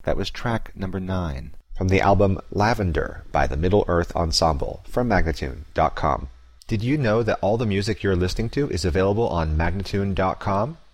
That was track number 9. From the album Lavender by the Middle Earth Ensemble from Magnatune.com. Did you know that all the music you're listening to is available on Magnatune.com?